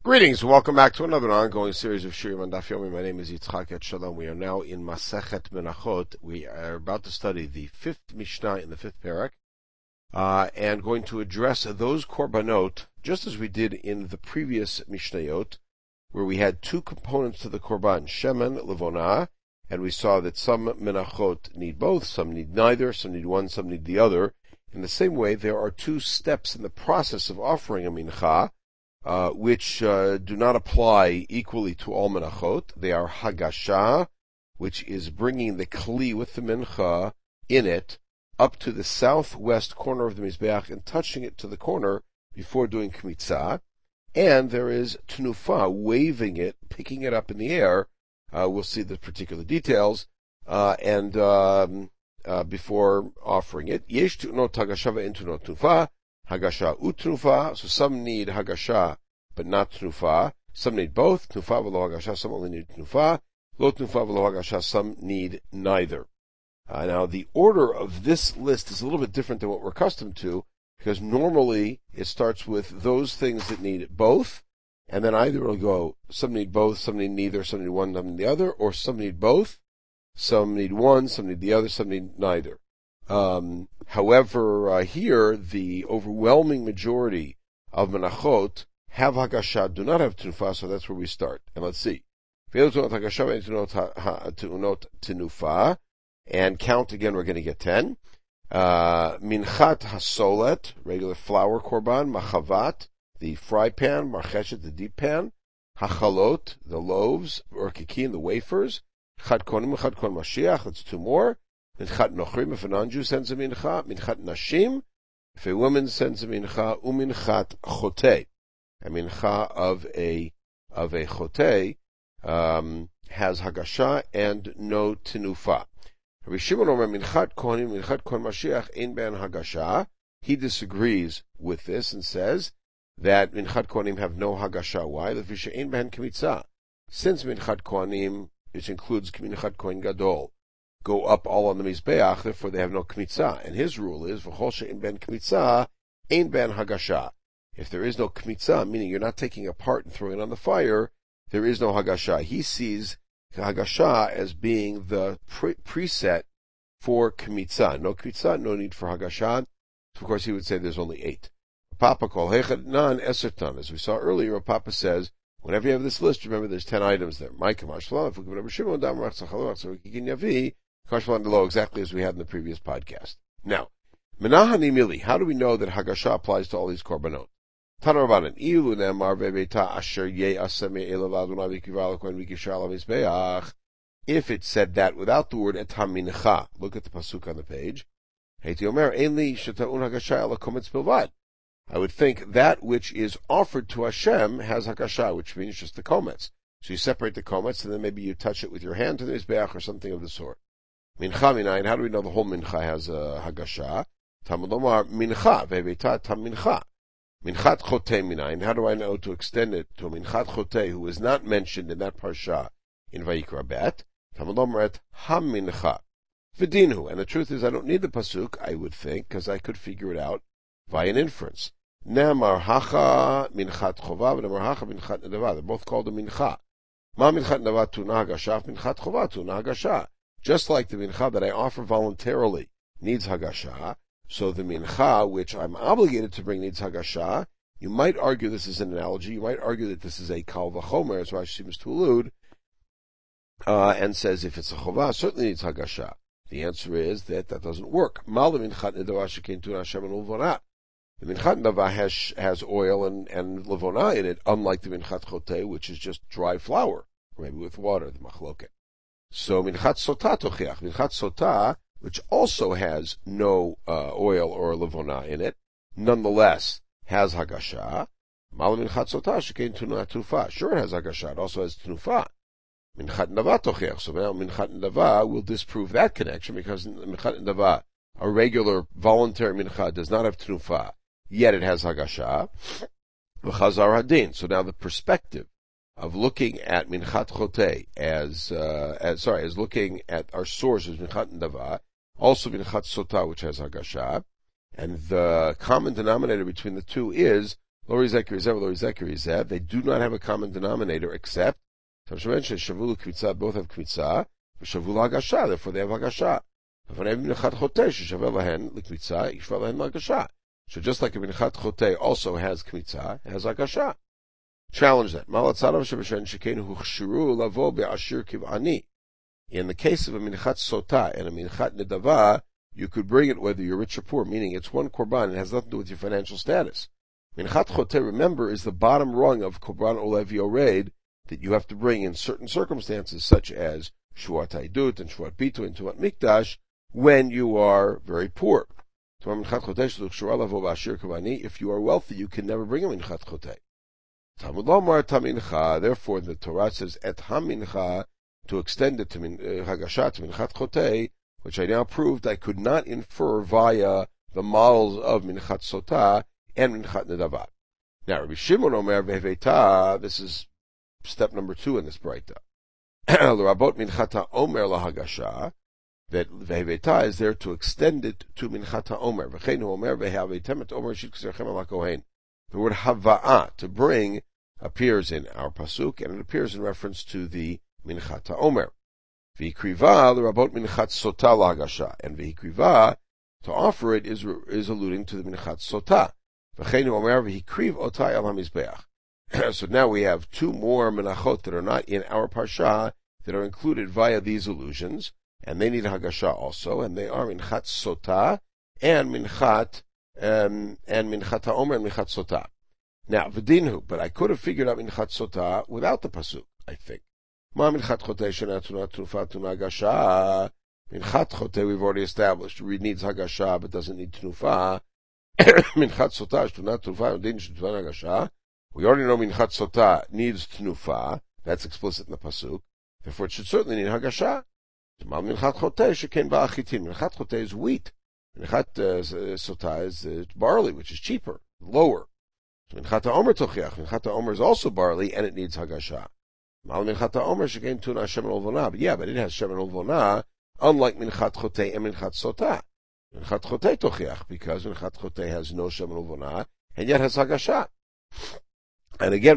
Greetings and welcome back to another ongoing series of Shirim on Daf Yomi. My name is Yitzchak Etshalom. We are now in Masechet Menachot. We are about to study the fifth Mishnah in the fifth parak, and going to address those korbanot, just as we did in the previous Mishnayot, where we had two components to the korban, Shemen, Levona, and we saw that some Menachot need both, some need neither, some need one, some need the other. In the same way, there are two steps in the process of offering a mincha, which do not apply equally to all menachot. They are hagasha, which is bringing the kli with the mincha in it up to the southwest corner of the mizbeach and touching it to the corner before doing kmitzah. And there is tnufa, waving it, picking it up in the air. We'll see the particular details, before offering it. Yesh tunot hagasha ve'en tunot tnufa. Hagasha utnufa, so some need hagasha, but not tnufa. Some need both, tnufa v'lo hagasha, some only need tnufa. Lo tnufa v'lo hagasha, some need neither. Now, the order of this list is a little bit different than what we're accustomed to, because normally it starts with those things that need both, and then either will go, some need both, some need neither, some need one, some need the other, or some need both, some need one, some need the other, some need neither. However, here, the overwhelming majority of menachot have hagasha, do not have tnufa, so that's where we start. And let's see. And count again, we're going to get 10. Minchat hasolet, regular flour korban. Machavat, the fry pan. Marcheshet, the deep pan. Hachalot, the loaves, or kikin, the wafers. Chad konim, chad kon mashiach, that's two more. Minchat nochrim, if a non-Jew sends a mincha. Minchat nashim, if a woman sends a mincha. Uminchat chotei, a mincha of a chotei, has hagasha and no tenufa. Rabbi Shimon Omer minchat kohanim, minchat kon mashiach, ein ben hagasha. He disagrees with this and says that minchat kohanim have no hagasha. Why? Lefisha ein ben kmitzah. Since minchat kohanim, which includes minchat kohen gadol, go up all on the mizbeach, therefore they have no kmitzah. And his rule is, v'chol she'en ben kmitzah, ein ben hagasha. If there is no kmitzah, meaning you're not taking apart and throwing it on the fire, there is no hagasha. He sees hagasha as being the preset for kmitzah. No kmitzah, no need for hagasha. So of course he would say there's only 8. Papa kol hechad nan esertan. As we saw earlier, Papa says, whenever you have this list, remember there's 10 items there. Exactly as we had in the previous podcast. Now, menahani mili, how do we know that hagasha applies to all these korbanot? Tanarabanan, ilu nemar ve'beita asher ye'aseme elav Adonai v'kivar l'kohen v'kishar l'mizbeach. If it said that without the word etam mincha, look at the pasuk on the page. Heiti omer ein li sheta'un hagasha ela kometz bilvad. I would think that which is offered to Hashem has hagasha, which means just the kometz. So you separate the kometz, and then maybe you touch it with your hand to the mizbeach or something of the sort. Mincha minayin, how do we know the whole mincha has hagasha? Talmud Omar, mincha, ve'beita tam mincha. Minchat chotei minayin, how do I know to extend it to a minchat chotei who is not mentioned in that parsha in Vayikra Bet? Talmud Omar et ham mincha. V'dinu, and the truth is I don't need the pasuk, I would think, because I could figure it out by an inference. Ne'amar hacha minchat chova, v'ne'amar hacha minchat nedava. They're both called a mincha. Ma minchat nedava tuna hagasha, minchat chova tuna hagasha. Just like the mincha that I offer voluntarily needs hagasha, so the mincha, which I'm obligated to bring, needs hagasha. You might argue this is an analogy. You might argue that this is a kal v'chomer, as Rashi seems to allude, and says if it's a chova, certainly needs hagasha. The answer is that doesn't work. Mal minchat nedava shekein tuna Hashem and ulvonah. The minchat nedava has oil and levona in it, unlike the minchat chotei, which is just dry flour, or maybe with water, the machloket. So minchat sotah tochiach. Minchat sotah, which also has no oil or levona in it, nonetheless has hagasha. Mal minchat sotah shekein tuna tufa. Sure, it has hagasha. It also has tnufa. Minchat nedava tochiach. So now minchat nedava will disprove that connection, because minchat nedava, a regular voluntary mincha, does not have tnufa, yet it has hagasha. V'chazar hadin. So now the perspective of looking at minchat chotei as looking at our source as minchat nedava, also minchat sotah, which has hagasha, and the common denominator between the two is Lori Zekir, they do not have a common denominator except Shavulu Kmitza, both have Kmitza, Shavul Hagasha, therefore they have Hagasha. So just like a Minchat Chote also has Kmitza, it has Hagasha. Challenge that. In the case of a Minchat Sota and a Minchat Nedava, you could bring it whether you're rich or poor, meaning it's one korban, it has nothing to do with your financial status. Minchat Chote, remember, is the bottom rung of Korban Olev Yored that you have to bring in certain circumstances, such as Shuat Haidut and Shuat Bitu and Tuat Mikdash, when you are very poor. If you are wealthy, you can never bring a Minchat Chote. Therefore, the Torah says, Et HaMincha, to extend it to Hagasha, to Minchat Chote, which I now proved I could not infer via the models of Minchat Sota and Minchat Nedava. Now, Rabbi Shimon Omer Veheveta, this is step number 2 in this Braita. L'rabot Minchat Omer laHagasha, that Veheveta is there to extend it to Minchat Omer. V'cheinu Omer Vehavetem et Omer Shit K'serchem Ala Kohen. The word Hava'ah, to bring, appears in our pasuk, and it appears in reference to the Minchat Omer. V'hikriva l'rabot Minchat Sota laHagasha, and V'hikriva, to offer it, is alluding to the Minchat Sota. V'cheinu Omer V'hikriv Otai Al HaMizbeach. So now we have 2 more menachot that are not in our parsha that are included via these allusions, and they need Hagasha also, and they are Minchat Sota and Minchat Omer and Minchat Sota. Now, V'dinhu, but I could have figured out Minchat Sota without the pasuk, I think. Ma Minchat Chote Shena Tuna Tufa Tuna Hagasha. Minchat Chote we've already established. It needs Hagasha, but doesn't need Tnufa. Minchat Sota Tuna Tufa Din Shtufa Hagasha. We already know Minchat Sota needs Tnufa. That's explicit in the pasuk. Therefore, it should certainly need Hagasha. Minchat Chote Sheken Ba'achitin. Minchat Chote is wheat. Minchat Sota is barley, which is cheaper, lower. Minchat Omer Tochiach. Minchat Omer is also barley, and it needs Hagasha. Minchat Omer Sheken Tuna Shemen Olvona. Yeah, but it has Shemen Olvona, unlike Minchat Chote and Minchat Sota. Minchat Chote Tochiach, because Minchat Chote has no Shemen Olvona, and yet has Hagasha. And again,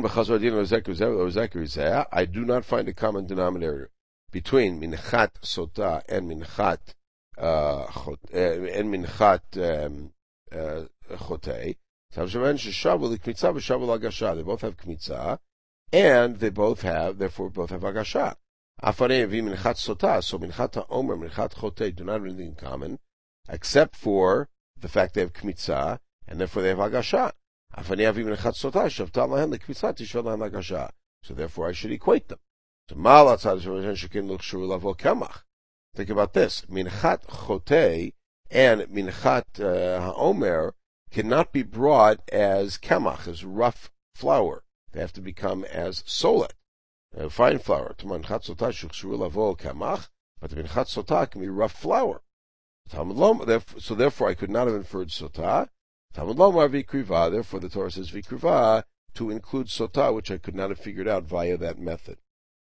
I do not find a common denominator between Minchat Sota and Minchat Chote. They both have Kmitza, and they both have, therefore, both have Hagasha. So Minchat Omer, Minchat Chote do not have anything in common, except for the fact they have Kmitza, and therefore they have Hagasha. So therefore I should equate them. So think about this. Minchat Chote and Minchat HaOmer cannot be brought as kemach, as rough flour. They have to become as solet, fine flour. But the Minchat Sota can be rough flour. So therefore I could not have inferred Sota. Therefore the Torah says Vikriva to include Sota, which I could not have figured out via that method.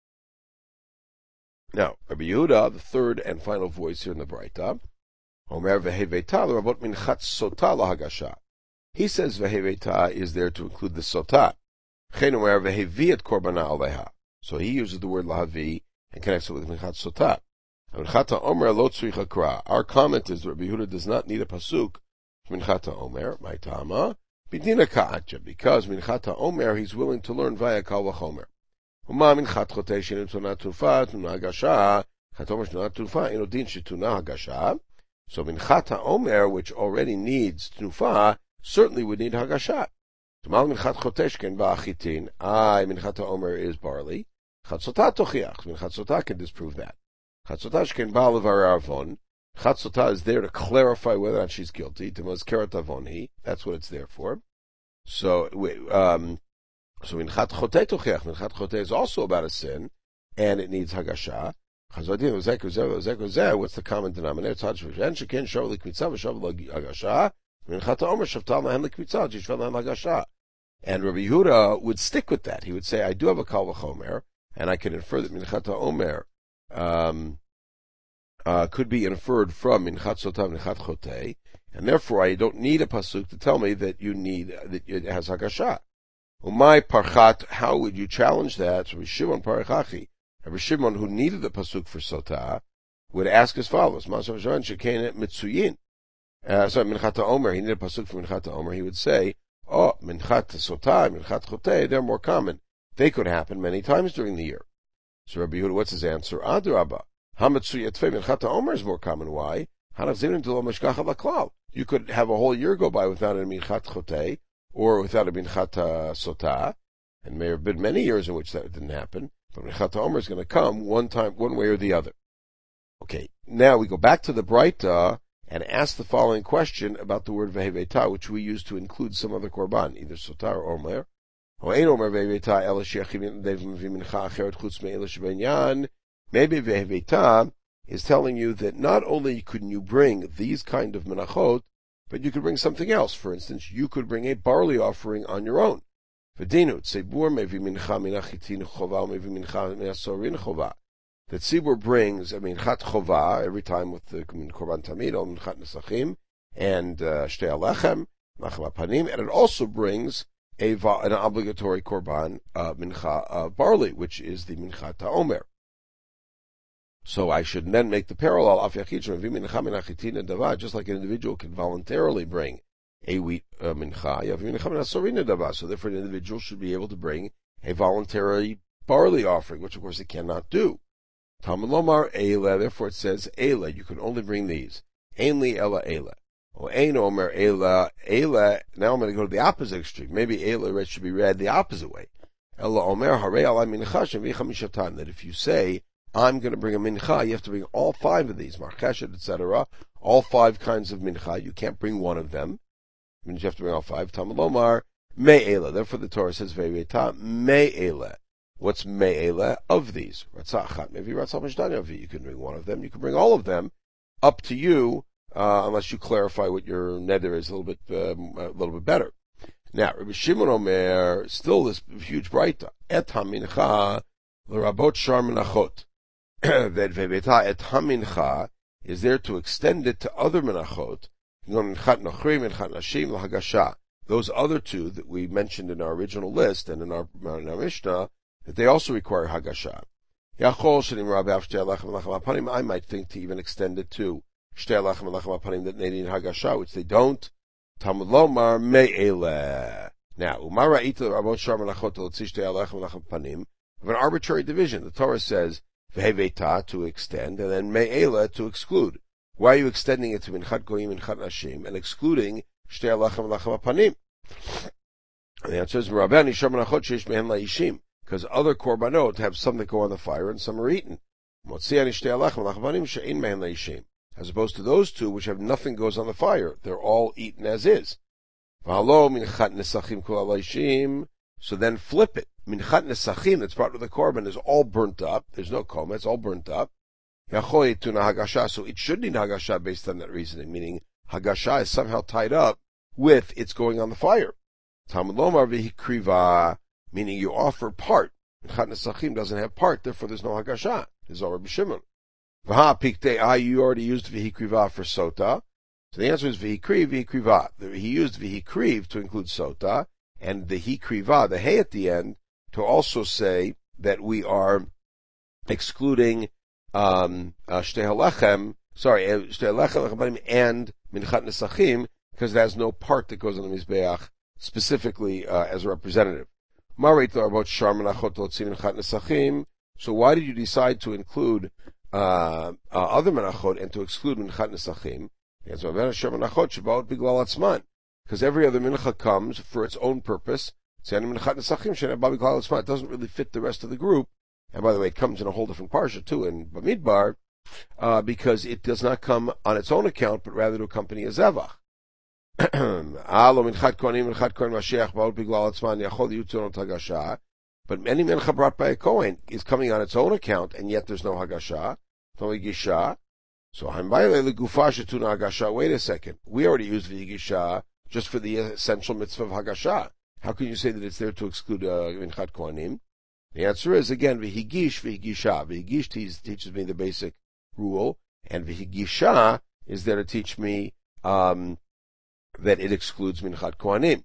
Now, Rabbi Yehuda, the third and final voice here in the Braita, Omer Veheveta l'rabot Minchat Sota laHagasha. He says Veheveta is there to include the Sota. Chen Omer Vehevi et Korbana Aleha. So he uses the word lahavi and connects it with Minchat Sota. Minchat Omer lo tzrich hakra. Our comment is that Rabbi Yehuda does not need a pasuk. Minchat Omer, my tama, bidina ka'atcha, because Minchat Omer he's willing to learn via kal v'chomer. Uma Minchat Chote shenim tuna tufa tuna hagasha. Minchat Omer tuna tufa inodin shetuna hagasha. So Minchat Omer, which already needs tufa, certainly would need hagasha. Tumal Minchat Chote shken ba'achitin. Minchat Omer is barley. Minchat Sota tochiach. Minchat Sota can disprove that. Minchat Sota shken ba'alevar avon. Minchat Sota is there to clarify whether or not she's guilty. To mazkeret avonhi. That's what it's there for. So Minchat Chote tochiach. Minchat Chote is also about a sin, and it needs hagasha. What's the common denominator? And Rabbi Yehuda would stick with that. He would say, I do have a kal v'chomer, and I can infer that Minchat Omer could be inferred from Minchat Sota and Minchat Chote, and therefore I don't need a pasuk to tell me that it has hagasha. Umay parchat, how would you challenge that? So Rabbi Shimon Parachachi, Rabbi Shimon, who needed the pasuk for sotah, would ask as follows: Masav Zhan Shekene Mitsuyin. Minchat Omer, he needed a pasuk for Minchat Omer. He would say, "Oh, Minchat Sotah, Minchat Choteh, they're more common. They could happen many times during the year." So Rabbi Yehuda, what's his answer? Adrabah, Hamitzuyat Tfei Minchat Omer is more common. Why? You could have a whole year go by without a Minchat Choteh or without a Minchat Sotah, and may have been many years in which that didn't happen. But Minchat Omer is going to come one time, one way or the other. Okay, now we go back to the Braita and ask the following question about the word veheveta, which we use to include some other korban, either sotah or omer. Maybe veheveta is telling you that not only could you bring these kind of menachot, but you could bring something else. For instance, you could bring a barley offering on your own. That Tzibur brings, Chat Chova, every time with the Korban Tamid, or Minchat Nesachim, and Shtei Alechem, Nachem Apanim, and it also brings an obligatory Korban, Mincha Barley, which is the Minchat HaOmer. So I should then make the parallel, just like an individual can voluntarily bring a wheat mincha, so therefore an individual should be able to bring a voluntary barley offering, which of course it cannot do. Talmud Lomar Eila, therefore it says Eila, you can only bring these. Ainli Ela Eila. Or Ein Omer Eila, Eila, now I'm going to go to the opposite extreme. Maybe Eila should be read the opposite way. Ela Omer Harei Ala Mincha Shevicha Mishatan, that if you say, I'm going to bring a mincha, you have to bring all 5 of these, marcheshet, etc., all 5 kinds of mincha, you can't bring one of them. It means you have to bring all 5. Talmud Lomar Me'ela, therefore the Torah says Ve'veta Me'ela. What's me'ela of these? You can bring one of them. You can bring all of them. Up to you, unless you clarify what your neder is a little bit better. Now, Rabbi Shimon Omer, still this huge braita. Et hamincha l'rabot shar menachot. That veveta et hamincha is there to extend it to other menachot. Minchat nochrim, minchat nashim, l'hagasha. Those other 2 that we mentioned in our original list and in our Mishnah, that they also require hagasha. I might think to even extend it to shtei lechem and lechem apanim that they need hagasha, which they don't. Talmud Lomar me'eleh. Now, umara ita rabot shar menachot l'tzi shtei lechem and lechem apanim. Of an arbitrary division, the Torah says veheveta to extend, and then me'eleh to exclude. Why are you extending it to minchat goyim, minchat nashim, and excluding shtei lechem and lechem apanim? And the answer is Rabbeinu shar menachot sheish mehen la'ishim. Because other korbanot have some that go on the fire and some are eaten. As opposed to those 2 which have nothing goes on the fire. They're all eaten as is. So then flip it. Minchat nesachim that's brought with the korban is all burnt up. There's no koma, it's all burnt up. So it should need hagasha based on that reasoning, meaning hagasha is somehow tied up with its going on the fire. Talmud Lomar v'hikriva, meaning you offer part. Minchat Nesachim doesn't have part, therefore there's no hagasha. There's all Rabbi Shimon. V'ha pikte, you already used v'hikriva for sota. So the answer is v'hikriva. He used v'hikriv to include sota, and the hikriva, the hay at the end, to also say that we are excluding shtei halechem, and minchat nesachim, because it has no part that goes on the mizbeach specifically as a representative. So why did you decide to include other menachot and to exclude minchat nesachim? Because every other mincha comes for its own purpose. It doesn't really fit the rest of the group. And by the way, it comes in a whole different parsha too in Bamidbar, because it does not come on its own account, but rather to accompany a zevach. But any mincha brought by a kohen is coming on its own account, and yet there's no hagasha. So wait a second. We already used v'yigisha just for the essential mitzvah of hagasha. How can you say that it's there to exclude minchat kohanim? The answer is, again, v'higish, v'higisha. V'higish teaches me the basic rule, and v'higisha is there to teach me that it excludes Minchat Kohanim.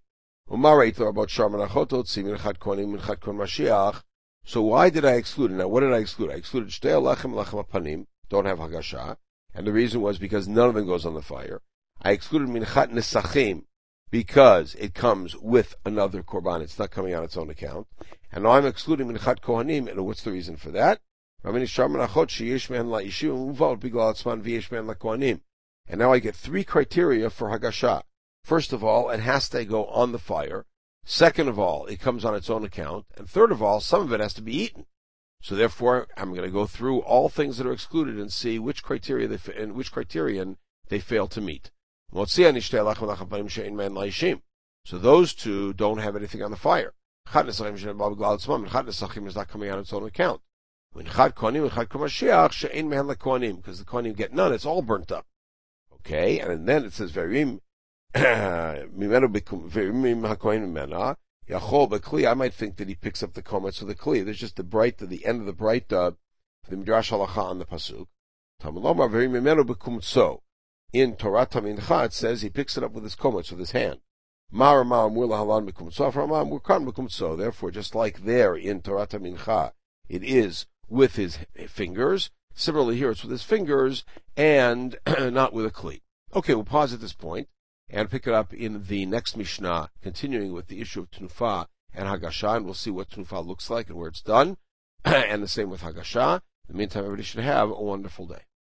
So why did I exclude it? Now, what did I exclude? I excluded Shtei Lechem, Lechem Apanim, don't have Hagasha, and the reason was because none of them goes on the fire. I excluded Minchat Nesachim, because it comes with another Korban, it's not coming on its own account. And now I'm excluding Minchat Kohanim, and what's the reason for that? And now I get three criteria for Hagasha. First of all, it has to go on the fire. Second of all, it comes on its own account. And third of all, some of it has to be eaten. So therefore, I'm going to go through all things that are excluded and see which criterion they fail to meet. So those two don't have anything on the fire. Is not coming on its own account. Because the Kohanim get none, it's all burnt up. Okay, and then it says Verim I might think that he picks up the komets of the kli. There's just the end of the bright the Midrash Halacha on the pasuk. In Torah Tamincha it says he picks it up with his komets, with his hand. Therefore, just like there in Torah Tamincha, it is with his fingers. Similarly here, it's with his fingers and not with a kli. Okay, we'll pause at this point and pick it up in the next Mishnah, continuing with the issue of Tnufa and Hagasha, and we'll see what Tnufa looks like and where it's done, and the same with Hagasha. In the meantime, everybody should have a wonderful day.